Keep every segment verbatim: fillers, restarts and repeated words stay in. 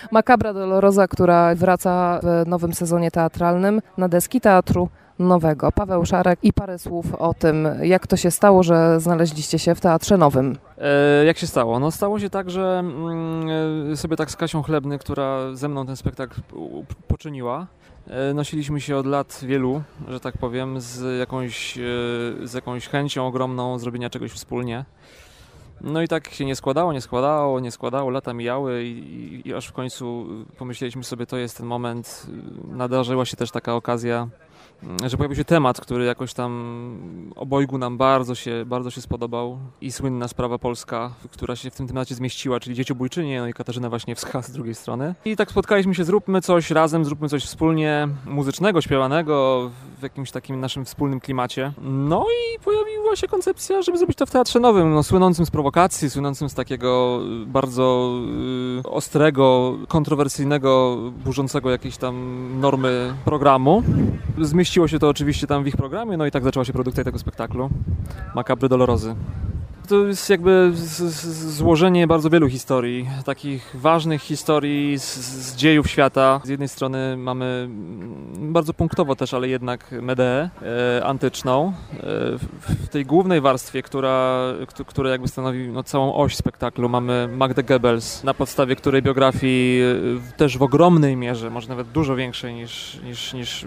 Macabra Dolorosa, która wraca w nowym sezonie teatralnym na deski Teatru Nowego. Paweł Szarek i parę słów o tym, jak to się stało, że znaleźliście się w Teatrze Nowym. E, jak się stało? No stało się tak, że mm, sobie tak z Kasią Chlebny, która ze mną ten spektakl poczyniła, e, nosiliśmy się od lat wielu, że tak powiem, z jakąś, e, z jakąś chęcią ogromną zrobienia czegoś wspólnie. No i tak się nie składało, nie składało, nie składało, lata mijały i, i, i aż w końcu pomyśleliśmy sobie, to jest ten moment, nadarzyła się też taka okazja, że pojawił się temat, który jakoś tam obojgu nam bardzo się, bardzo się spodobał i słynna sprawa polska, która się w tym temacie zmieściła, czyli Dzieciobójczynie, no i Katarzyna Waśniewska z drugiej strony. I tak spotkaliśmy się, zróbmy coś razem, zróbmy coś wspólnie, muzycznego, śpiewanego, w jakimś takim naszym wspólnym klimacie. No i pojawiła się koncepcja, żeby zrobić to w Teatrze Nowym, no, słynącym z prowokacji, słynącym z takiego bardzo y, ostrego, kontrowersyjnego, burzącego jakieś tam normy programu. Zmieściło się to oczywiście tam w ich programie, no i tak zaczęła się produkcja tego spektaklu Macabry Dolorosy. To jest jakby z, z, złożenie bardzo wielu historii, takich ważnych historii z, z dziejów świata. Z jednej strony mamy bardzo punktowo też, ale jednak Medeę e, antyczną. E, w, w tej głównej warstwie, która, która jakby stanowi no, całą oś spektaklu, mamy Magdę Goebbels, na podstawie której biografii e, też w ogromnej mierze, może nawet dużo większej niż, niż, niż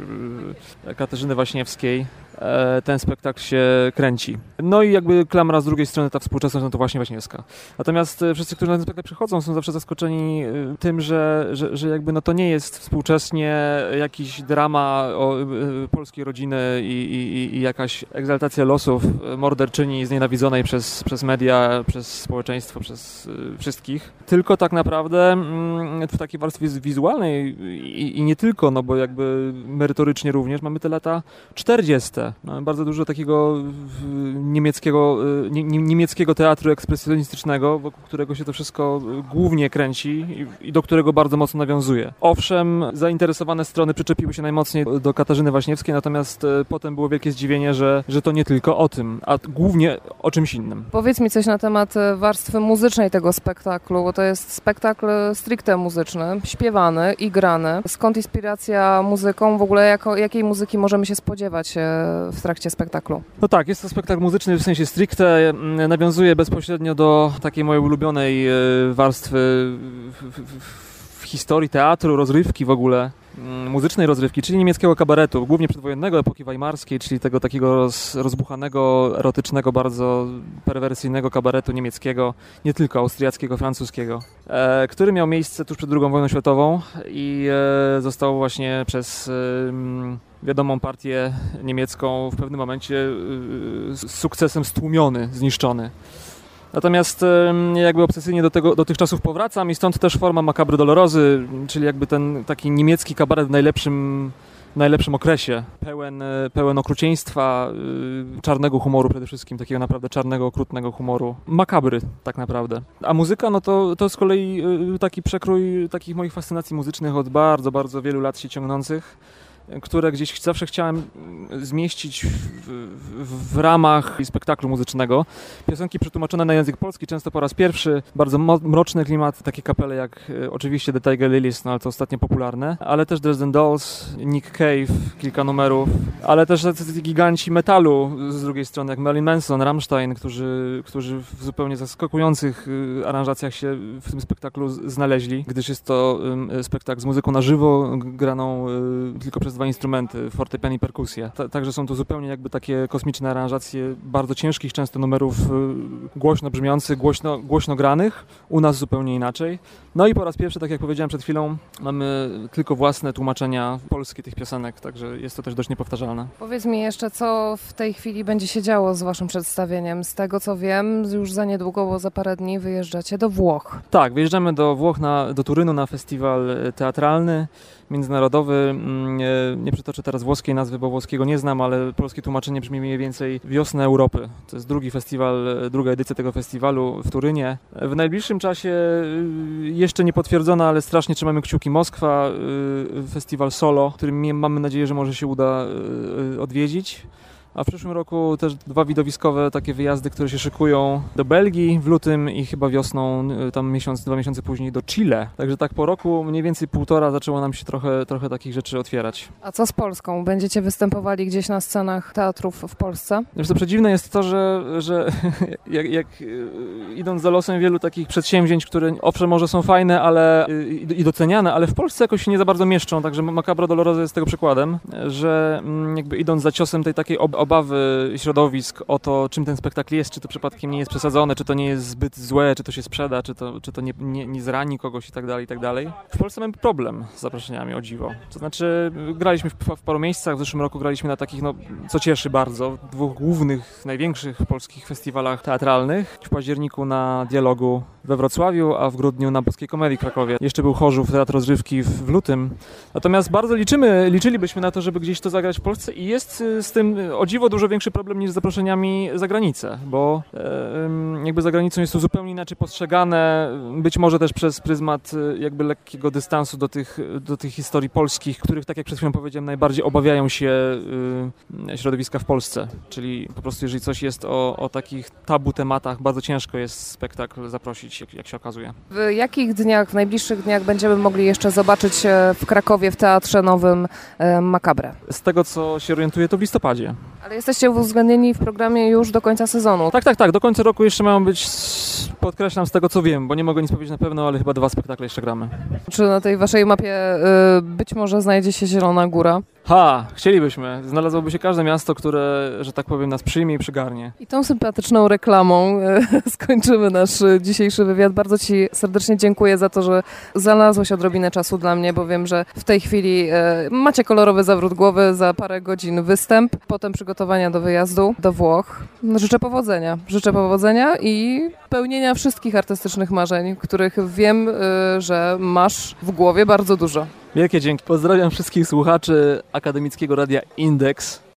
e, Katarzyny Waśniewskiej, e, ten spektakl się kręci. No i jakby klamra z drugiej strony ta współczesność, no to właśnie Waśniewska. Natomiast wszyscy, którzy na ten spektakl przychodzą, są zawsze zaskoczeni tym, że, że, że jakby no to nie jest współcześnie jakiś drama o y, polskiej rodziny i, i, i jakaś egzaltacja losów morderczyni znienawidzonej przez, przez media, przez społeczeństwo, przez y, wszystkich. Tylko tak naprawdę y, w takiej warstwie wizualnej i, i nie tylko, no bo jakby merytorycznie również mamy te lata czterdzieste. Mamy bardzo dużo takiego y, niemieckiego y, nie, nie, niemieckiego teatru ekspresjonistycznego, wokół którego się to wszystko głównie kręci i, i do którego bardzo mocno nawiązuje. Owszem, zainteresowane strony przyczepiły się najmocniej do Katarzyny Waśniewskiej, natomiast e, potem było wielkie zdziwienie, że, że to nie tylko o tym, a głównie o czymś innym. Powiedz mi coś na temat warstwy muzycznej tego spektaklu, bo to jest spektakl stricte muzyczny, śpiewany i grany. Skąd inspiracja muzyką? W ogóle jako, jakiej muzyki możemy się spodziewać w trakcie spektaklu? No tak, jest to spektakl muzyczny w sensie stricte, nawiązuje bezpośrednio do takiej mojej ulubionej warstwy w, w, w historii teatru, rozrywki w ogóle, muzycznej rozrywki, czyli niemieckiego kabaretu, głównie przedwojennego, epoki weimarskiej, czyli tego takiego roz, rozbuchanego, erotycznego, bardzo perwersyjnego kabaretu niemieckiego, nie tylko austriackiego, francuskiego, e, który miał miejsce tuż przed drugą wojną światową i e, został właśnie przez e, wiadomą partię niemiecką w pewnym momencie e, z sukcesem stłumiony, zniszczony. Natomiast jakby obsesyjnie do tego, do tych czasów powracam i stąd też forma Macabry Dolorosy, czyli jakby ten taki niemiecki kabaret w najlepszym, najlepszym okresie, pełen, pełen okrucieństwa, czarnego humoru przede wszystkim, takiego naprawdę czarnego, okrutnego humoru. Makabry tak naprawdę. A muzyka, no to, to z kolei taki przekrój takich moich fascynacji muzycznych od bardzo, bardzo wielu lat się ciągnących, które gdzieś zawsze chciałem zmieścić w, w, w ramach spektaklu muzycznego. Piosenki przetłumaczone na język polski, często po raz pierwszy, bardzo mroczny klimat, takie kapele jak oczywiście The Tiger Lilies, no ale to ostatnio popularne, ale też Dresden Dolls, Nick Cave, kilka numerów, ale też tacy giganci metalu z drugiej strony, jak Marilyn Manson, Rammstein, którzy, którzy w zupełnie zaskakujących aranżacjach się w tym spektaklu znaleźli, gdyż jest to spektakl z muzyką na żywo, graną tylko przez dwa instrumenty, fortepian i perkusję. Także są to zupełnie jakby takie kosmiczne aranżacje bardzo ciężkich często numerów głośno brzmiących, głośno, głośno granych, u nas zupełnie inaczej. No i po raz pierwszy, tak jak powiedziałem przed chwilą, mamy tylko własne tłumaczenia polskie tych piosenek, także jest to też dość niepowtarzalne. Powiedz mi jeszcze, co w tej chwili będzie się działo z waszym przedstawieniem. Z tego co wiem, już za niedługo, bo za parę dni wyjeżdżacie do Włoch. Tak, wyjeżdżamy do Włoch, na, do Turynu na festiwal teatralny, międzynarodowy. Nie przytoczę teraz włoskiej nazwy, bo włoskiego nie znam, ale polskie tłumaczenie brzmi mniej więcej Wiosna Europy. To jest drugi festiwal, druga edycja tego festiwalu w Turynie. W najbliższym czasie jeszcze nie potwierdzona, ale strasznie trzymamy kciuki, Moskwa, festiwal solo, który mamy nadzieję, że może się uda odwiedzić. A w przyszłym roku też dwa widowiskowe takie wyjazdy, które się szykują do Belgii w lutym i chyba wiosną, tam miesiąc, dwa miesiące później do Chile. Także tak po roku mniej więcej półtora zaczęło nam się trochę, trochę takich rzeczy otwierać. A co z Polską? Będziecie występowali gdzieś na scenach teatrów w Polsce? Wiesz co, przedziwne jest to, że, że jak, jak idąc za losem wielu takich przedsięwzięć, które owszem może są fajne ale i, i doceniane, ale w Polsce jakoś się nie za bardzo mieszczą, także Macabro Dolorosa jest tego przykładem, że jakby idąc za ciosem tej takiej obawy środowisk o to, czym ten spektakl jest, czy to przypadkiem nie jest przesadzone, czy to nie jest zbyt złe, czy to się sprzeda, czy to, czy to nie, nie, nie zrani kogoś i tak dalej, i tak dalej. W Polsce mamy problem z zaproszeniami, o dziwo. To znaczy graliśmy w, w paru miejscach, w zeszłym roku graliśmy na takich, no co cieszy bardzo, dwóch głównych, największych polskich festiwalach teatralnych. W październiku na Dialogu we Wrocławiu, a w grudniu na Boskiej Komedii w Krakowie. Jeszcze był Chorzów, Teatr Rozrywki w, w lutym. Natomiast bardzo liczymy, liczylibyśmy na to, żeby gdzieś to zagrać w Polsce i jest z tym o dziwo dużo większy problem niż z zaproszeniami za granicę, bo e, jakby za granicą jest to zupełnie inaczej postrzegane, być może też przez pryzmat jakby lekkiego dystansu do tych, do tych historii polskich, których, tak jak przed chwilą powiedziałem, najbardziej obawiają się y, środowiska w Polsce. Czyli po prostu jeżeli coś jest o, o takich tabu tematach, bardzo ciężko jest spektakl zaprosić, jak, jak się okazuje. W jakich dniach, w najbliższych dniach będziemy mogli jeszcze zobaczyć w Krakowie w Teatrze Nowym Macabre? Z tego, co się orientuję, to w listopadzie. Ale jesteście uwzględnieni w programie już do końca sezonu. Tak, tak, tak. Do końca roku jeszcze mają być, podkreślam z tego, co wiem, bo nie mogę nic powiedzieć na pewno, ale chyba dwa spektakle jeszcze gramy. Czy na tej waszej mapie y, być może znajdzie się Zielona Góra? Ha, chcielibyśmy. Znalazłoby się każde miasto, które, że tak powiem, nas przyjmie i przygarnie. I tą sympatyczną reklamą y, skończymy nasz y, dzisiejszy wywiad. Bardzo ci serdecznie dziękuję za to, że znalazłeś odrobinę czasu dla mnie, bo wiem, że w tej chwili y, macie kolorowy zawrót głowy, za parę godzin występ, potem przygotowania do wyjazdu do Włoch. Życzę powodzenia. Życzę powodzenia i pełnienia wszystkich artystycznych marzeń, których wiem, y, że masz w głowie bardzo dużo. Wielkie dzięki. Pozdrawiam wszystkich słuchaczy Akademickiego Radia Indeks.